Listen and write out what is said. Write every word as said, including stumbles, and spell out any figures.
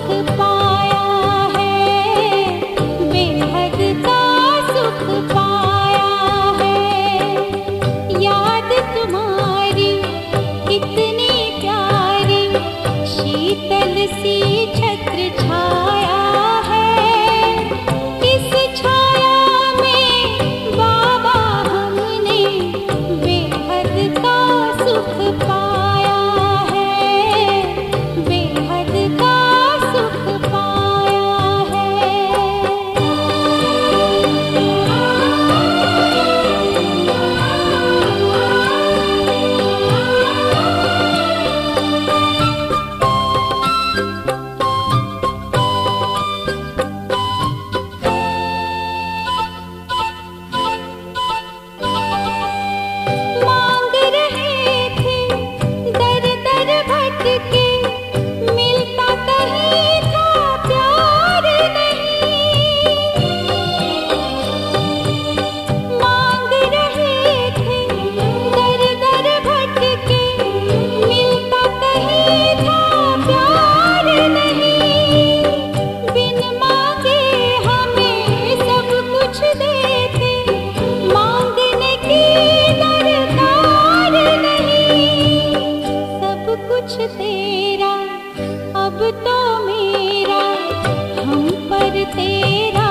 पाया है, बेहद का सुख पाया है। याद तुम्हारी कितनी प्यारी, शीतल सी छत्र छाया है। इस छाया में बाबा हमने बेहद का सुख पाया है, बेहद का सुख पाया है। मांग रहे थे दर दर भटके, मिलता कहीं था प्यार नहीं। मांग रहे थे दर दर भटके, मिलता कहीं था प्यार नहीं। बिन मांगे हमें सब कुछ देते, मांगने की दरकार नहीं। सब कुछ तेरा अब तो मेरा, हम पर तेरा